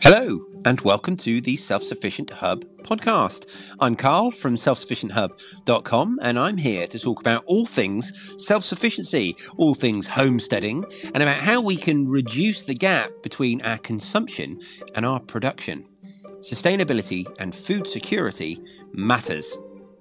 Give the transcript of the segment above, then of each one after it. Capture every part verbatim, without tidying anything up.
Hello, and welcome to the Self-Sufficient Hub podcast. I'm Carl from self sufficient hub dot com, and I'm here to talk about all things self-sufficiency, all things homesteading, and about how we can reduce the gap between our consumption and our production. Sustainability and food security matters.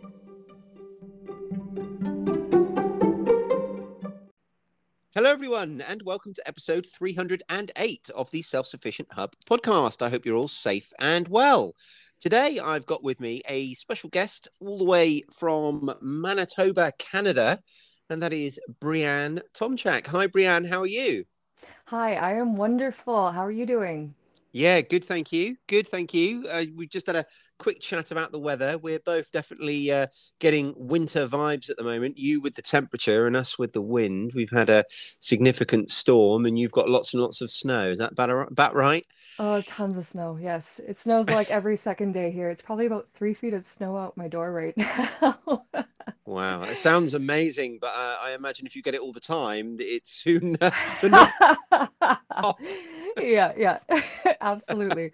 Hello, everyone, and welcome to episode three hundred eight of the Self-Sufficient Hub podcast. I hope you're all safe and well. Today, I've got with me a special guest all the way from Manitoba, Canada, and that is Brianne Tomchak. Hi, Brianne. How are you? Hi, I am wonderful. How are you doing? Yeah, good, thank you. Good, thank you. Uh, we just had a quick chat about the weather. We're both definitely uh, getting winter vibes at the moment. You with the temperature and us with the wind. We've had a significant storm and you've got lots and lots of snow. Is that about, about right? Oh, tons of snow. Yes, it snows like every second day here. It's probably about three feet of snow out my door right now. Wow, it sounds amazing, but uh, I imagine if you get it all the time, it's soon the knock off. Yeah, yeah, absolutely.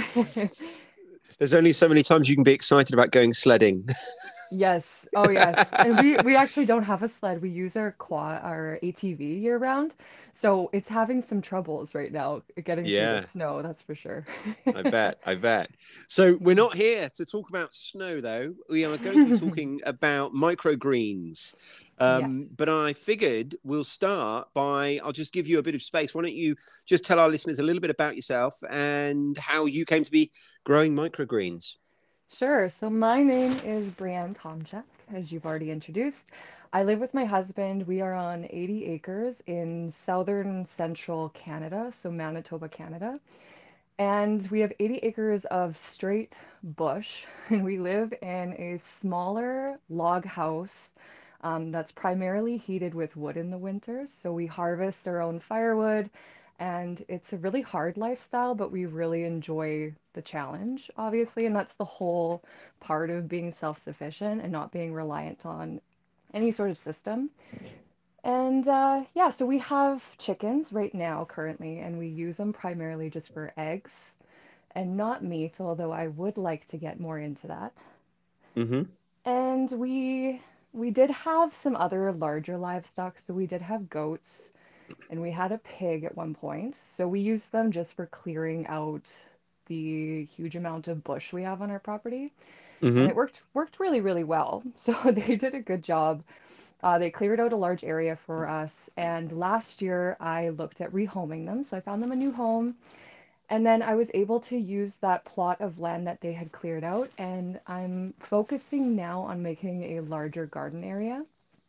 There's only so many times you can be excited about going sledding. Yes. Oh, yes. And we we actually don't have a sled. We use our quad, our A T V year round. So it's having some troubles right now getting through the Yeah. snow, that's for sure. I bet, I bet. So we're not here to talk about snow, though. We are going to be talking about microgreens. Yes. Um, but I figured we'll start by, I'll just give you a bit of space. Why don't you just tell our listeners a little bit about yourself and how you came to be growing microgreens? Sure. So my name is Brianne Tomchak, as you've already introduced. I live with my husband. We are on eighty acres in southern central Canada, so Manitoba, Canada. And we have eighty acres of straight bush, and we live in a smaller log house um, that's primarily heated with wood in the winters. So we harvest our own firewood, and it's a really hard lifestyle, but we really enjoy the challenge, obviously. And that's the whole part of being self-sufficient and not being reliant on any sort of system. And uh, yeah, so we have chickens right now currently, and we use them primarily just for eggs and not meat, although I would like to get more into that. Mm-hmm. And we we did have some other larger livestock, so we did have goats and we had a pig at one point. So we used them just for clearing out the huge amount of bush we have on our property. And Mm-hmm. it worked worked really, really well. So they did a good job. Uh, they cleared out a large area for us. And last year I looked at rehoming them. So I found them a new home. And then I was able to use that plot of land that they had cleared out, and I'm focusing now on making a larger garden area.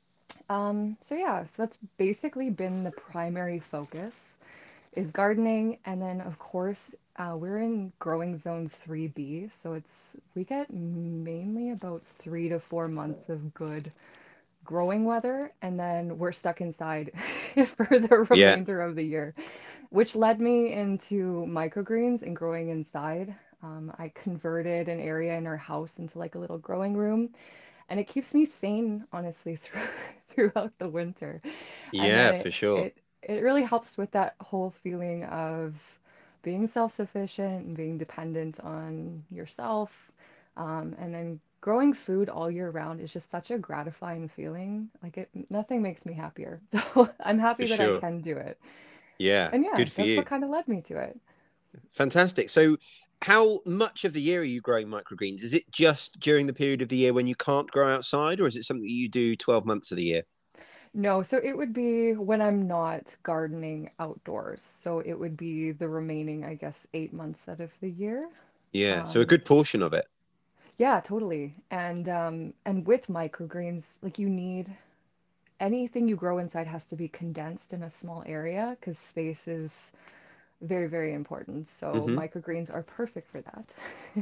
Um, so yeah, so that's basically been the primary focus is gardening, and then of course uh, we're in growing zone three B, so it's we get mainly about three to four months of good growing weather, and then we're stuck inside for the Yeah. remainder of the year, which led me into microgreens and growing inside. Um, I converted an area in our house into like a little growing room, and it keeps me sane, honestly, through throughout the winter. And then Yeah, for it sure. it it really helps with that whole feeling of being self-sufficient and being dependent on yourself. Um, and then growing food all year round is just such a gratifying feeling. Like it, nothing makes me happier. So I'm For happy that I sure. can do it. Yeah, And yeah, good for that's what you. kind of led me to it. Fantastic. So, how much of the year are you growing microgreens? Is it just during the period of the year when you can't grow outside, or is it something that you do twelve months of the year? No, so it would be when I'm not gardening outdoors. So it would be the remaining, I guess, eight months out of the year. Yeah, so a Um, good portion of it. yeah, totally. And um, and with microgreens, like you need anything you grow inside has to be condensed in a small area because space is very, very important. So Hmm. microgreens are perfect for that.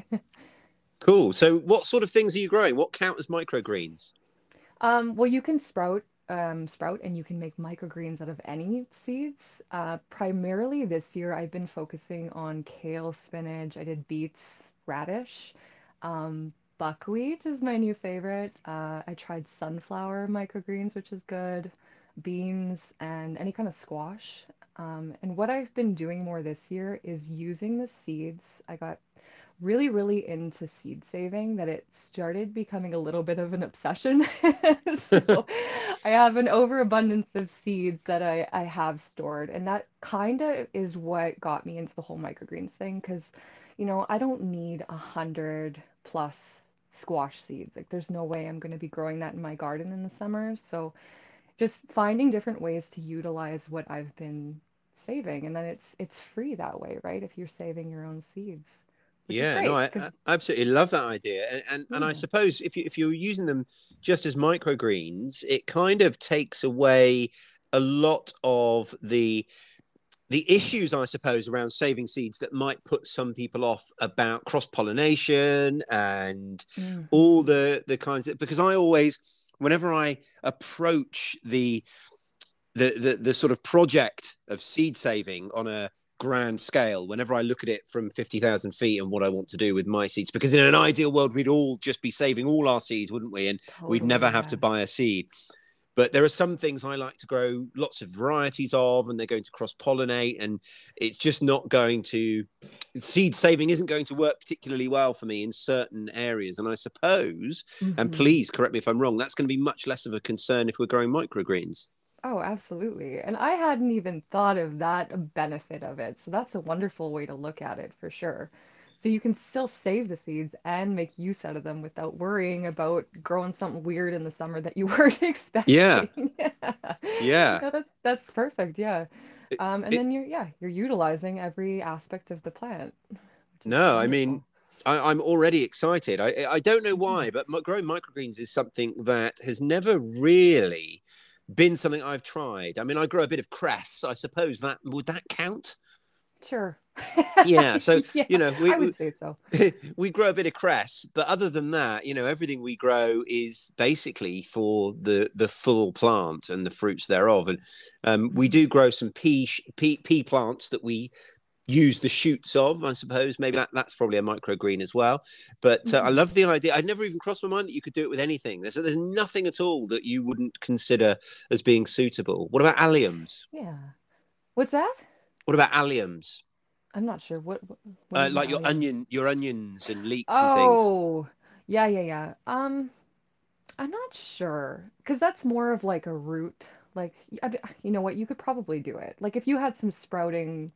Cool. So, what sort of things are you growing? What count as microgreens? Um, well, you can sprout, um, sprout, and you can make microgreens out of any seeds. Uh, primarily this year, I've been focusing on kale, spinach. I did beets, radish. Um, buckwheat is my new favorite. Uh, I tried sunflower microgreens, which is good. Beans and any kind of squash. Um, and what I've been doing more this year is using the seeds. I got really, really into seed saving that it started becoming a little bit of an obsession. So I have an overabundance of seeds that I, I have stored. And that kind of is what got me into the whole microgreens thing. Because, you know, I don't need a hundred plus squash seeds. Like, there's no way I'm going to be growing that in my garden in the summer. So just finding different ways to utilize what I've been saving. And then it's it's free that way, right? If you're saving your own seeds, which is Yeah, no, great I, because I absolutely love that idea, and, and and I yeah, suppose if you if you're using them just as microgreens, it kind of takes away a lot of the the issues, I suppose, around saving seeds that might put some people off about cross pollination and all hmm the the kinds of, because I always, whenever I approach the the, the the sort of project of seed saving on a grand scale, whenever I look at it from fifty thousand feet and what I want to do with my seeds, because in an ideal world we'd all just be saving all our seeds, wouldn't we, and we'd never totally, have to yeah. buy a seed. But there are some things I like to grow lots of varieties of, and they're going to cross pollinate, and it's just not going to, seed saving isn't going to work particularly well for me in certain areas. And I suppose, and hmm please correct me if I'm wrong, that's going to be much less of a concern if we're growing microgreens. Oh, absolutely. And I hadn't even thought of that benefit of it. So that's a wonderful way to look at it for sure. So you can still save the seeds and make use out of them without worrying about growing something weird in the summer that you weren't Yeah, expecting. yeah. No, that's that's perfect. Yeah. It, Um, and it, then you're yeah, you're utilizing every aspect of the plant, which is no, I mean, wonderful. I, I'm already excited. I, I don't know Mhm. why, but mi- growing microgreens is something that has never really been something I've tried. I mean, I grow a bit of cress. I suppose that would that count? Sure. Yeah. So Yeah, you know, we, I we would say so. we grow a bit of cress, but other than that, you know, everything we grow is basically for the the full plant and the fruits thereof. And um, we Mhm. do grow some pea, pea pea plants that we use the shoots of, I suppose. Maybe that, that's probably a microgreen as well. But uh, I Mhm. love the idea. I'd never even crossed my mind that you could do it with anything. There's, there's nothing at all that you wouldn't consider as being suitable. What about alliums? Yeah. What's that? What about alliums? I'm not sure. What what, what Uh, is an like your allium? onion, your onions and leeks and things. Oh, yeah, yeah, yeah. Um, I'm not sure because that's more of like a root. Like, y- I d- you know what? You could probably do it. Like if you had some sprouting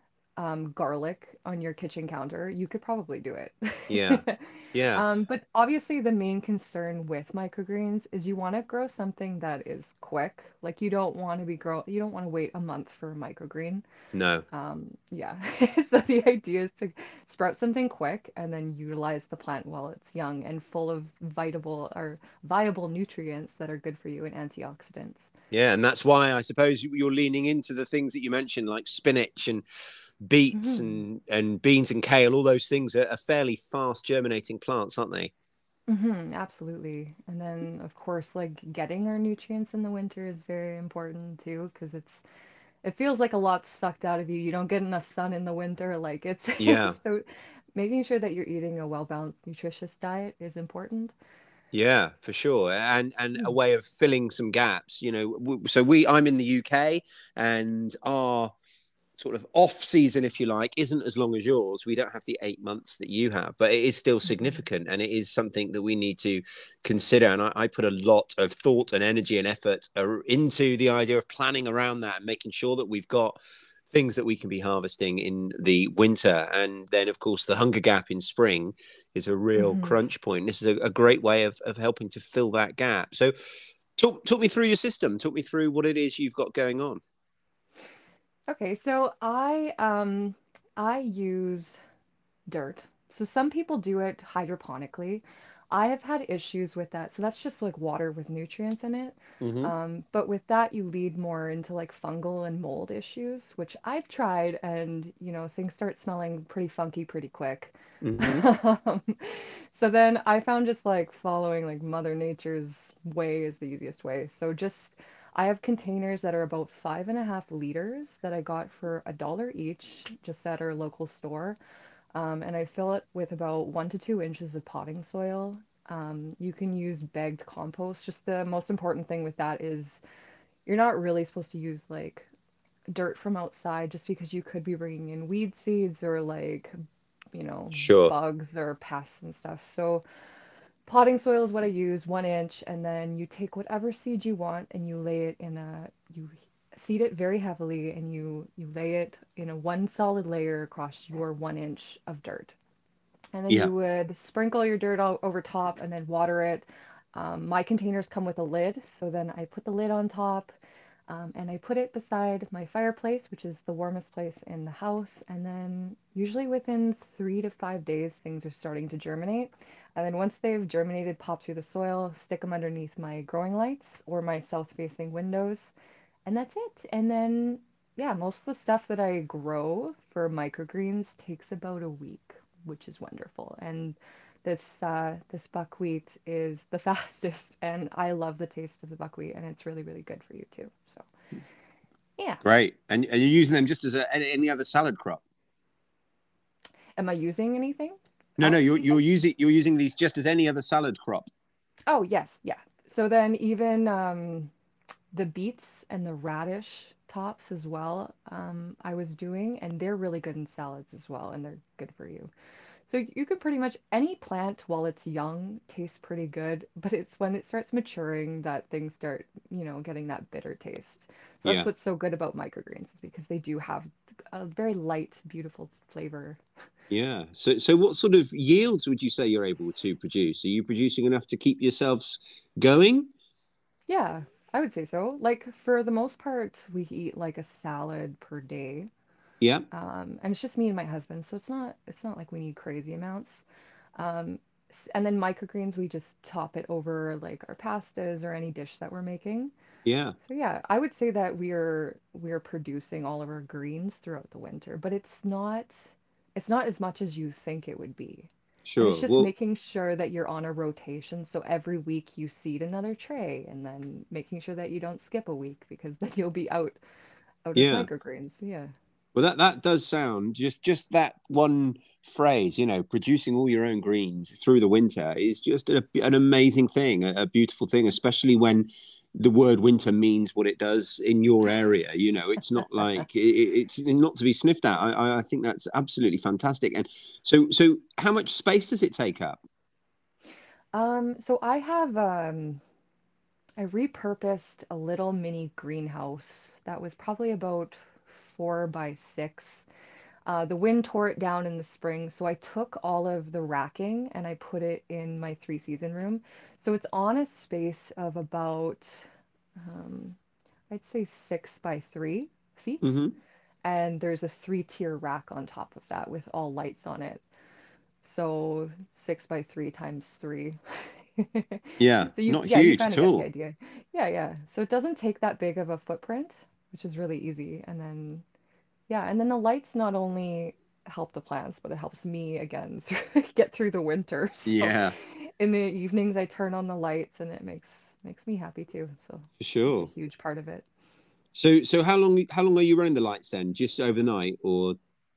um, garlic on your kitchen counter, you could probably do Yeah, it. yeah. Um, but obviously, the main concern with microgreens is you want to grow something that is quick. Like you don't want to be grow, you don't want to wait a month for a microgreen. No. Um, yeah. So the idea is to sprout something quick and then utilize the plant while it's young and full of viable or viable nutrients that are good for you and antioxidants. Yeah, and that's why I suppose you're leaning into the things that you mentioned, like spinach and beets hmm and and beans and kale. All those things are, are fairly fast germinating plants, aren't they? hmm absolutely. And then, of course, like getting our nutrients in the winter is very important too, because it's it feels like a lot's sucked out of you. You don't get enough sun in the winter. Like it's Yeah, so making sure that you're eating a well-balanced, nutritious diet is important. yeah, for sure, and and a Mm. way of filling some gaps. You know, w- so we I'm in the U K, and our sort of off season, if you like, isn't as long as yours. We don't have the eight months that you have, but it is still Mhm. significant, and it is something that we need to consider. And I, I put a lot of thought and energy and effort uh, into the idea of planning around that and making sure that we've got things that we can be harvesting in the winter. And then, of course, the hunger gap in spring is a real Mhm. crunch point. This is a, a great way of, of helping to fill that gap. So, talk, talk me through your system. Talk me through what it is you've got going on. Okay, so I um I use dirt. So some people do it hydroponically. I have had issues with that. So that's just like water with nutrients in it. Mm-hmm. Um, but with that, you lead more into like fungal and mold issues, which I've tried, and you know, things start smelling pretty funky pretty quick. Mm-hmm. Um, so then I found just like following like Mother Nature's way is the easiest way. So just I have containers that are about five and a half liters that I got for a dollar each just at our local store. Um, and I fill it with about one to two inches of potting soil. Um, you can use bagged compost. Just the most important thing with that is you're not really supposed to use like dirt from outside just because you could be bringing in weed seeds or like, you know, Sure. bugs or pests and stuff. So potting soil is what I use, one inch, and then you take whatever seed you want and you lay it in a, you seed it very heavily and you you lay it in a one solid layer across your one inch of dirt. And then Yeah. you would sprinkle your dirt all over top and then water it. Um, my containers come with a lid, so then I put the lid on top, um, and I put it beside my fireplace, which is the warmest place in the house. And then usually within three to five days, things are starting to germinate. And then once they've germinated, pop through the soil, stick them underneath my growing lights or my south-facing windows, and that's it. And then, yeah, most of the stuff that I grow for microgreens takes about a week, which is wonderful. And this uh, this buckwheat is the fastest, and I love the taste of the buckwheat, and it's really, really good for you too. So, yeah. Great. And, and you're using them just as a, any other salad crop? Am I using anything No, no, else, you're you said? you're using you're using these just as any other salad crop. Oh, yes, yeah. So then even um, the beets and the radish tops as well, um, I was doing, and they're really good in salads as well, and they're good for you. So you could pretty much any plant while it's young tastes pretty good, but it's when it starts maturing that things start, you know, getting that bitter taste. So that's Yeah. what's so good about microgreens is because they do have a very light, beautiful flavor. Yeah. So so what sort of yields would you say you're able to produce? Are you producing enough to keep yourselves going? Yeah, I would say so. Like for the most part, we eat like a salad per day. Yeah. Um, and it's just me and my husband, so it's not it's not like we need crazy amounts. Um, s- and then microgreens, we just top it over like our pastas or any dish that we're making. Yeah. So yeah, I would say that we're we're producing all of our greens throughout the winter, but it's not it's not as much as you think it would be. And it's Sure. just Well, making sure that you're on a rotation, so every week you seed another tray, and then making sure that you don't skip a week because then you'll be out out of yeah. microgreens. Yeah. Well, that that does sound just just that one phrase, you know, producing all your own greens through the winter is just a, an amazing thing, a, a beautiful thing, especially when the word winter means what it does in your area. You know, it's not like it, it's not to be sniffed at. I, I think that's absolutely fantastic. And so, so how much space does it take up? Um, so I have um I repurposed a little mini greenhouse that was probably about four by six. Uh, the wind tore it down in the spring, so I took all of the racking and I put it in my three season room. So it's on a space of about, um, I'd say six by three feet. Hmm. And there's a three tier rack on top of that with all lights on it. So six by three times three. Yeah, So you, not yeah, you huge kind at of get the all. idea. Yeah, yeah. So it doesn't take that big of a footprint, which is really easy. And then, yeah, and then the lights not only help the plants, but it helps me again get through the winter. So Yeah, in the evenings, I turn on the lights, and it makes makes me happy too. So for that's a sure. huge part of it. So, so how long how long are you running the lights then? Just overnight, or?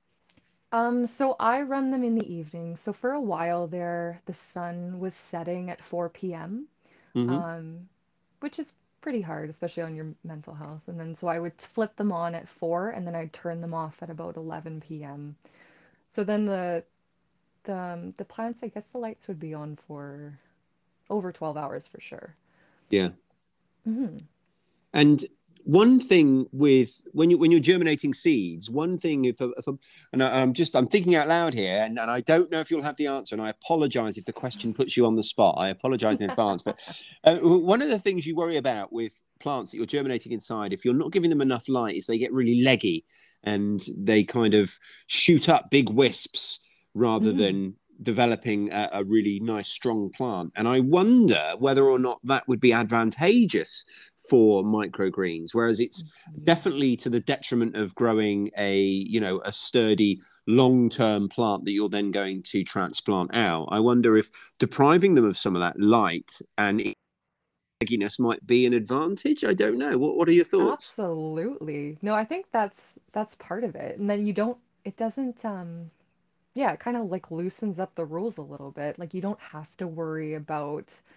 Um, so I run them in the evening. So for a while there, the sun was setting at four p m, Hmm. um, which is pretty hard, especially on your mental health. And then so I would flip them on at four, and then I'd turn them off at about eleven p m. So then the the um, the plants, I guess the lights would be on for over twelve hours for sure. Yeah. Hmm. And one thing with when you when you're germinating seeds, one thing if, if I'm, and I, am just I'm thinking out loud here, and, and I don't know if you'll have the answer, and I apologise if the question puts you on the spot. I apologise in advance, but uh, one of the things you worry about with plants that you're germinating inside, if you're not giving them enough light, is they get really leggy and they kind of shoot up big wisps rather Hmm. than developing a, a really nice strong plant. And I wonder whether or not that would be advantageous for microgreens, whereas it's Yeah. definitely to the detriment of growing a you know a sturdy long-term plant that you're then going to transplant out. I wonder if depriving them of some of that light and egginess might be an advantage. I don't know. What What are your thoughts? Absolutely. No, I think that's that's part of it. And then you don't, it doesn't, um, yeah, it kind of like loosens up the rules a little bit. Like you don't have to worry about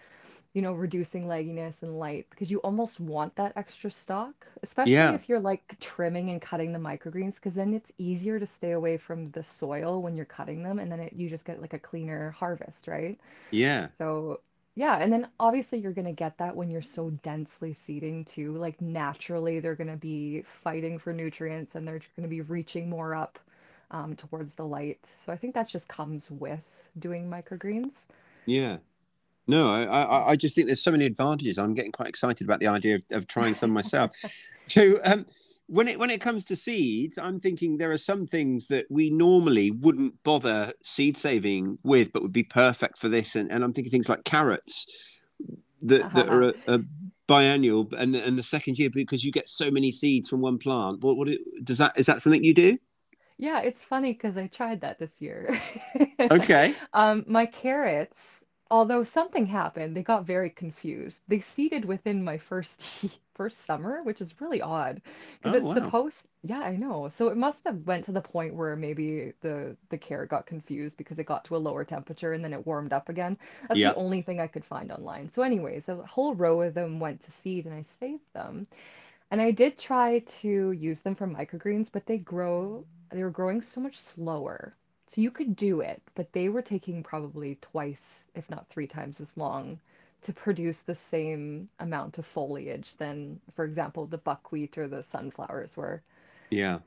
you know, reducing legginess and light because you almost want that extra stock, especially Yeah. if you're like trimming and cutting the microgreens, because then it's easier to stay away from the soil when you're cutting them, and then it, you just get like a cleaner harvest, right? Yeah. So, yeah, and then obviously you're going to get that when you're so densely seeding too. Like naturally, they're going to be fighting for nutrients and they're going to be reaching more up um, towards the light. So I think that just comes with doing microgreens. Yeah. No, I, I, I just think there's so many advantages. I'm getting quite excited about the idea of, of trying some myself. So, um, when it when it comes to seeds, I'm thinking there are some things that we normally wouldn't bother seed saving with, but would be perfect for this. And, and I'm thinking things like carrots that that are a, a biennial and the, and the second year because you get so many seeds from one plant. What what it, does that is that something you do? Yeah, it's funny because I tried that this year. Okay. Um, my carrots, although something happened, they got very confused. They seeded within my first first summer, which is really odd because Oh it's wow. supposed, yeah, I know. So it must have went to the point where maybe the the carrot got confused because it got to a lower temperature and then it warmed up again. That's the Yeah. only thing I could find online. So anyways, a whole row of them went to seed and I saved them. And I did try to use them for microgreens, but they grow, they were growing so much slower. So you could do it, but they were taking probably twice, if not three times as long to produce the same amount of foliage than, for example, the buckwheat or the sunflowers were. Yeah.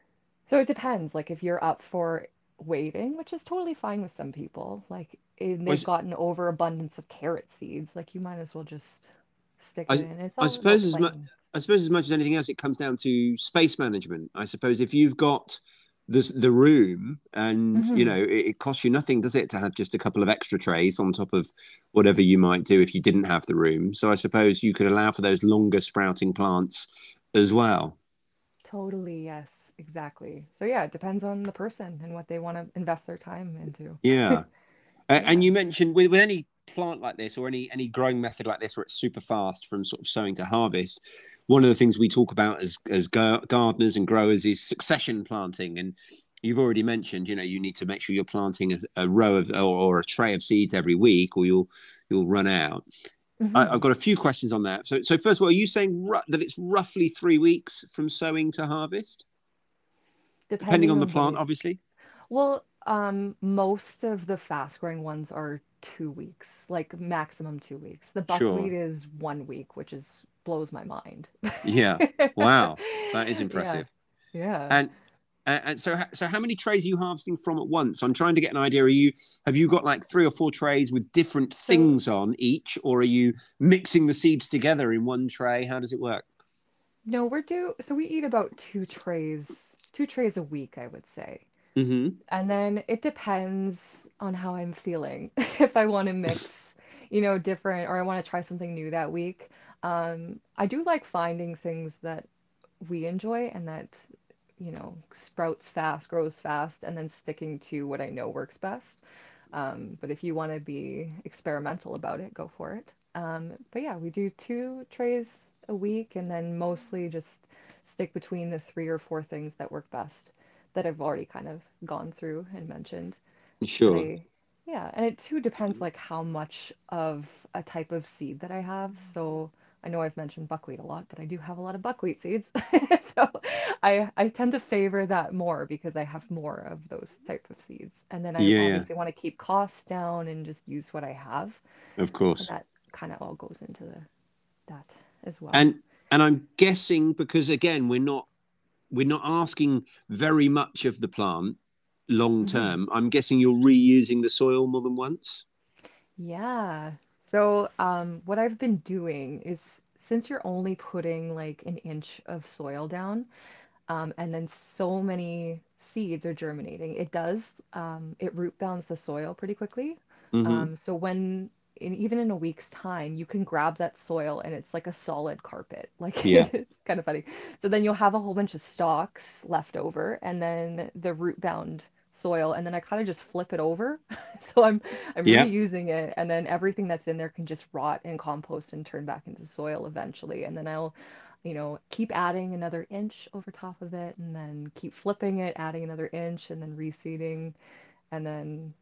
So it depends, like if you're up for waiting, which is totally fine with some people, like and I, they've gotten overabundance of carrot seeds, like you might as well just stick it I, in. It's I all about suppose as much planning. I suppose as much as anything else, it comes down to space management. I suppose if you've got the the room, and you know, Hmm. it, it costs you nothing, does it, to have just a couple of extra trays on top of whatever you might do if you didn't have the room. So I suppose you could allow for those longer sprouting plants as well. Totally, yes, exactly. So yeah, it depends on the person and what they want to invest their time into. Yeah. Uh, and Yeah. you mentioned with, with any plant like this or any any growing method like this where it's super fast from sort of sowing to harvest, one of the things we talk about as as gardeners and growers is succession planting. And you've already mentioned, you know, you need to make sure you're planting a, a row of or, or a tray of seeds every week, or you'll you'll run out. I, I've Hmm. got a few questions on that. So, so first of all, are you saying ru- that it's roughly three weeks from sowing to harvest, depending Depending on the on the plant, week. obviously? Well, um, most of the fast growing ones are two weeks, like maximum two weeks. The buckwheat Sure. is one week, which is blows my mind. Yeah. Wow, that is Yeah. impressive. Yeah. And Uh, and so, so how many trays are you harvesting from at once? I'm trying to get an idea. Are you have you got like three or four trays with different So things on each, or are you mixing the seeds together in one tray? How does it work? no, we're due. So we eat about two trays, two trays a week, I would say. Hmm. And then it depends on how I'm feeling. If I want to mix, you know, different or I want to try something new that week. Um, I do like finding things that we enjoy and that, you know, sprouts fast, grows fast, and then sticking to what I know works best. Um, but if you want to be experimental about it, go for it. Um, but yeah, we do two trays a week and then mostly just stick between the three or four things that work best that I've already kind of gone through and mentioned. But Sure. I, yeah, and it too depends like how much of a type of seed that I have. So I know I've mentioned buckwheat a lot, but I do have a lot of buckwheat seeds. So I I tend to favor that more because I have more of those type of seeds. And then I Yeah, yeah, obviously want to keep costs down and just use what I have. of And course. that kind of all goes into the that as well. And and I'm guessing because again, we're not we're not asking very much of the plant long Hmm. term. I'm guessing you're reusing the soil more than once. Yeah. So, um, what I've been doing is since you're only putting like an inch of soil down, um, and then so many seeds are germinating, it does, um, it root bounds the soil pretty quickly. Hmm. Um, so when, in, even in a week's time, you can grab that soil and it's like a solid carpet. Like Yeah. it's kind of funny. So then you'll have a whole bunch of stalks left over, and then the root bound soil, and then I kind of just flip it over. So I'm I'm Yeah. reusing it, and then everything that's in there can just rot and compost and turn back into soil eventually. And then I'll, you know, keep adding another inch over top of it, and then keep flipping it, adding another inch, and then reseeding, and then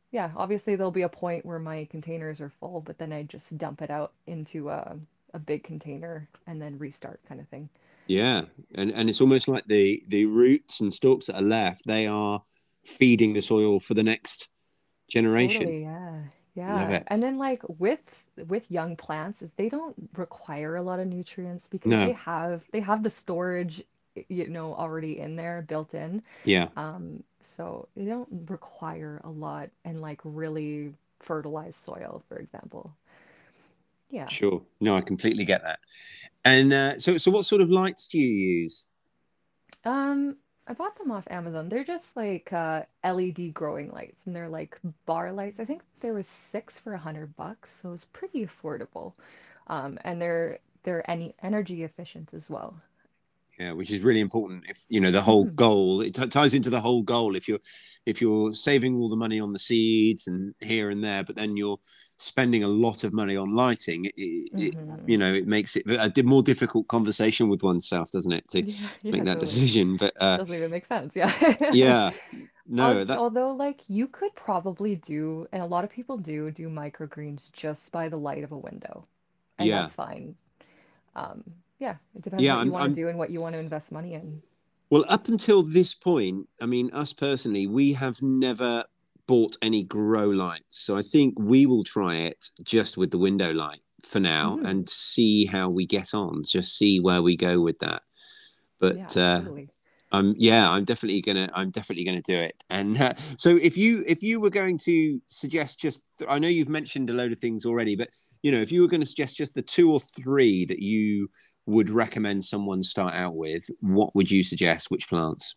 yeah, obviously there'll be a point where my containers are full, but then I just dump it out into a a big container and then restart kind of thing. Yeah, and and it's almost like the the roots and stalks that are left, they are feeding the soil for the next generation. Totally, yeah. Love Yeah. it. And then like with with young plants, is they don't require a lot of nutrients because they No, have they have the storage, you know, already in there, built in. yeah, Um, so they don't require a lot and like really fertilized soil, for example. Yeah. sure. No, I completely get that. And uh, so, so what sort of lights do you use? Um, I bought them off Amazon. They're just like uh, L E D growing lights, and they're like bar lights. I think there was six for a hundred bucks, so it's pretty affordable. Um, and they're they're any energy efficient as well. Yeah, which is really important. If you know the whole Hmm. goal, it t- ties into the whole goal. If you're if you're saving all the money on the seeds and here and there, but then you're spending a lot of money on lighting, it, it you Hmm. know it makes it a more difficult conversation with oneself, doesn't it, to Yeah, make yeah, that totally. decision? But uh, Doesn't even make sense. Yeah. yeah, Al- no, that Although, like, you could probably do, and a lot of people do, do microgreens just by the light of a window, and yeah, that's fine. Um, yeah, it depends yeah. what you I'm want to I'm do and what you want to invest money in. Well, up until this point, I mean, us personally, we have never bought any grow lights. So I think we will try it just with the window light for now Hmm. and see how we get on, just see where we go with that. But Yeah, uh, totally. um, yeah, I'm definitely gonna, I'm definitely gonna do it. And uh, so, if you, if you were going to suggest just, I know you've mentioned a load of things already, but you know, if you were going to suggest just the two or three that you would recommend someone start out with, what would you suggest? Which plants?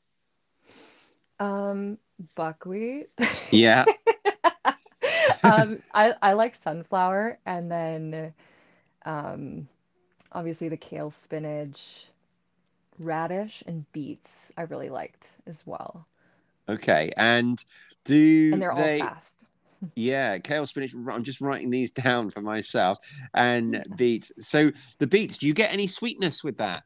Um, buckwheat. Yeah. Um, I I like sunflower, and then um, obviously the kale, spinach, radish, and beets I really liked as well. Okay. And And do they're all they, fast. yeah, kale, spinach. I'm just writing these down for myself. And Yeah. beets. So the beets, do you get any sweetness with that?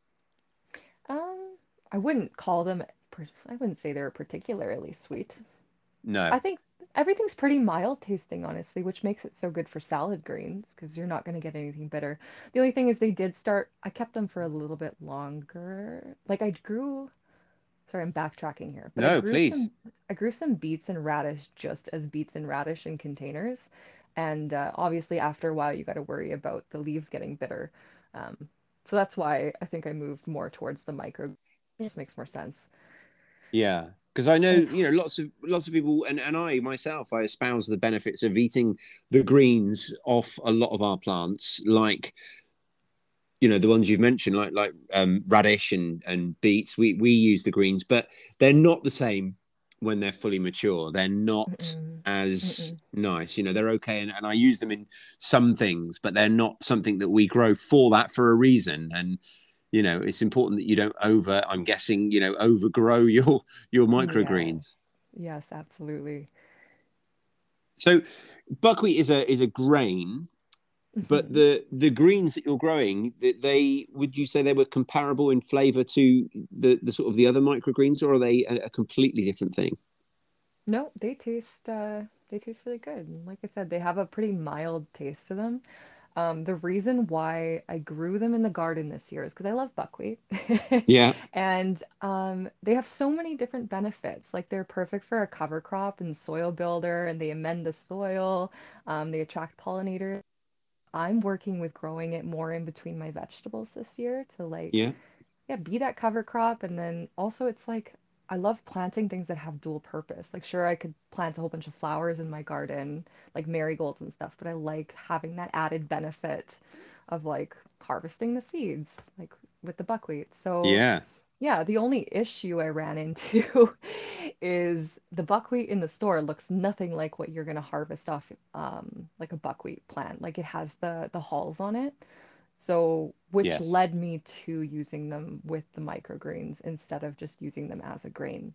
Um, I wouldn't call them, par- I wouldn't say they're particularly sweet. No. I think everything's pretty mild tasting, honestly, which makes it so good for salad greens because you're not going to get anything bitter. The only thing is they did start, I kept them for a little bit longer. Like I grew, sorry, I'm backtracking here, but I No, grew please. some, I grew some beets and radish just as beets and radish in containers. And uh, obviously after a while you got to worry about the leaves getting bitter. Um, so that's why I think I moved more towards the micro. It just makes more sense. Yeah. Because I know, And it's you know, lots of lots of people, and, and I myself, I espouse the benefits of eating the greens off a lot of our plants, like you know the ones you've mentioned, like like um, radish and and beets. We we use the greens, but they're not the same when they're fully mature. They're not mm-mm, as mm-mm. nice. You know, they're okay, and, and I use them in some things, but they're not something that we grow for that for a reason. And you know, it's important that you don't over. I'm guessing you know overgrow your your Yes, microgreens. yes, absolutely. So buckwheat is a is a grain, but Hmm. the the greens that you're growing, they would you say they were comparable in flavour to the the sort of the other microgreens, or are they a, a completely different thing? No, they taste uh they taste really good. And like I said, they have a pretty mild taste to them. Um, the reason why I grew them in the garden this year is because I love buckwheat. Yeah, And um, they have so many different benefits. Like they're perfect for a cover crop and soil builder, and they amend the soil. Um, they attract pollinators. I'm working with growing it more in between my vegetables this year to like yeah, yeah, be that cover crop. And then also, it's like I love planting things that have dual purpose. Like, sure, I could plant a whole bunch of flowers in my garden, like marigolds and stuff, but I like having that added benefit of like harvesting the seeds, like with the buckwheat. So, yeah. yeah, the only issue I ran into is the buckwheat in the store looks nothing like what you're gonna harvest off um, like a buckwheat plant. Like it has the the hulls on it. So, which Yes. led me to using them with the microgreens instead of just using them as a grain.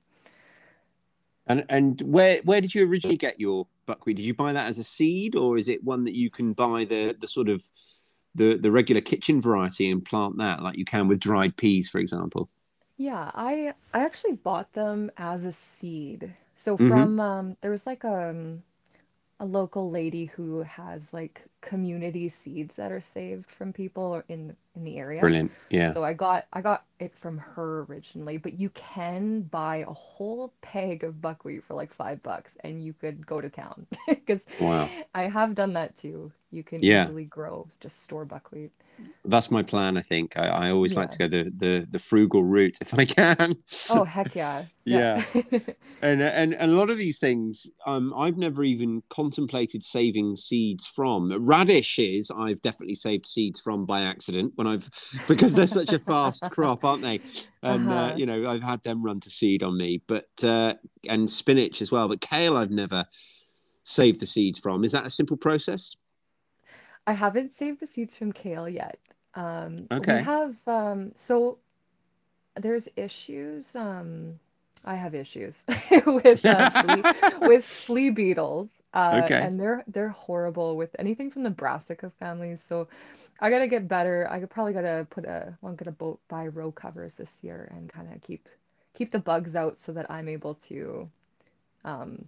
And and where where did you originally get your buckwheat? Did you buy that as a seed, or is it one that you can buy the the sort of the the regular kitchen variety and plant that like you can with dried peas, for example? Yeah, I I actually bought them as a seed. So Hmm. from um, there was like um, a local lady who has like community seeds that are saved from people or in in the area. Brilliant. Yeah. So I got I got it from her originally, but you can buy a whole peg of buckwheat for like five bucks and you could go to town because Wow. I have done that too. You can Yeah. easily grow just store buckwheat. That's my plan. I think I, I always like Yeah. to go the, the the frugal route if I can. Oh, heck yeah. Yeah. Yeah. And, and and a lot of these things, um, I've never even contemplated saving seeds from. Radishes, I've definitely saved seeds from by accident when I've because they're such a fast crop, aren't they? And uh, Uh-huh. you know, I've had them run to seed on me. But uh, and spinach as well. But kale, I've never saved the seeds from. Is that a simple process? I haven't saved the seeds from kale yet. Um, we Okay. have um, so there's issues. Um, I have issues with uh, flea with flea beetles, uh, Okay. and they're they're horrible with anything from the brassica family. So I gotta get better. I could probably gotta put a well, I'm gonna bo buy row covers this year and kind of keep keep the bugs out so that I'm able to um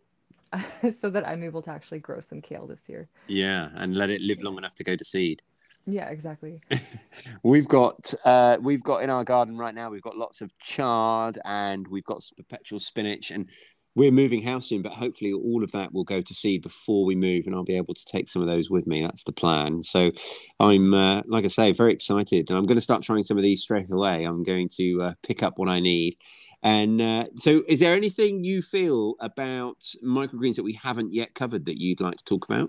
so that I'm able to actually grow some kale this year. Yeah, and let it live Yeah. long enough to go to seed. Yeah, exactly. We've got uh, we've got in our garden right now. We've got lots of chard and we've got some perpetual spinach, and we're moving house soon. But hopefully, all of that will go to seed before we move, and I'll be able to take some of those with me. That's the plan. So, I'm uh, like I say, very excited, and I'm going to start trying some of these straight away. I'm going to uh, pick up what I need. And uh, so, is there anything you feel about microgreens that we haven't yet covered that you'd like to talk about?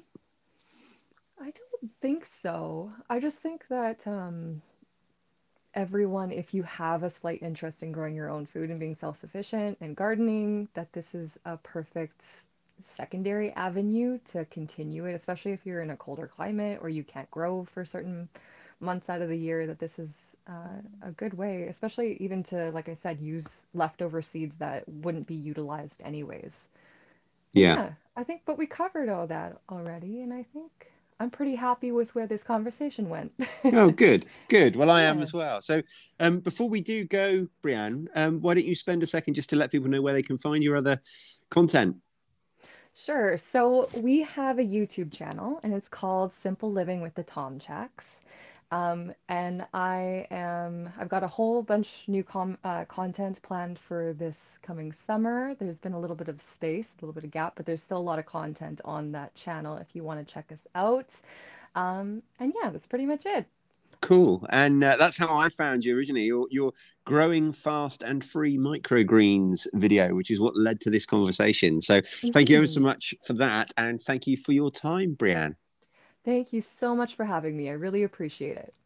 I don't think so. I just think that um everyone, if you have a slight interest in growing your own food and being self-sufficient and gardening, that this is a perfect secondary avenue to continue it, especially if you're in a colder climate or you can't grow for certain months out of the year, that this is uh, a good way, especially even to, like I said, use leftover seeds that wouldn't be utilized anyways. And Yeah. yeah, I think, but we covered all that already, and I think I'm pretty happy with where this conversation went. Oh, good, good. Well, I am Yeah. as well. So, um, before we do go, Brianne, um, why don't you spend a second just to let people know where they can find your other content? Sure. So we have a YouTube channel and it's called Simple Living with the Tomchaks. Um, and I am, I've got a whole bunch new com uh, content planned for this coming summer. There's been a little bit of space, a little bit of gap, but there's still a lot of content on that channel if you want to check us out. Um, and yeah, that's pretty much it. Cool. And uh, that's how I found you originally. Your, your growing fast and free microgreens video, which is what led to this conversation. So, thank you ever so Hmm. much for that, and thank you for your time, Brianne. Thank you so much for having me. I really appreciate it.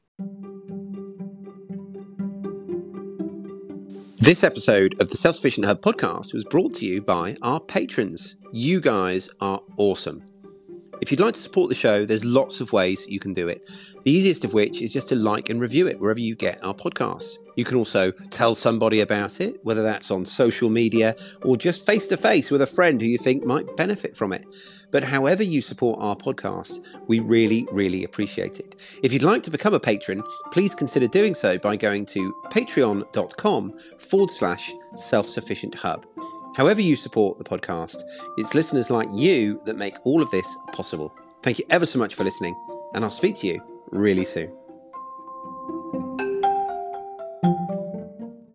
This episode of the Self Sufficient Hub podcast was brought to you by our patrons. You guys are awesome. If you'd like to support the show, there's lots of ways you can do it. The easiest of which is just to like and review it wherever you get our podcasts. You can also tell somebody about it, whether that's on social media or just face to face with a friend who you think might benefit from it. But however you support our podcast, we really, really appreciate it. If you'd like to become a patron, please consider doing so by going to patreon.com forward slash self-sufficient hub. However you support the podcast, it's listeners like you that make all of this possible. Thank you ever so much for listening, and I'll speak to you really soon.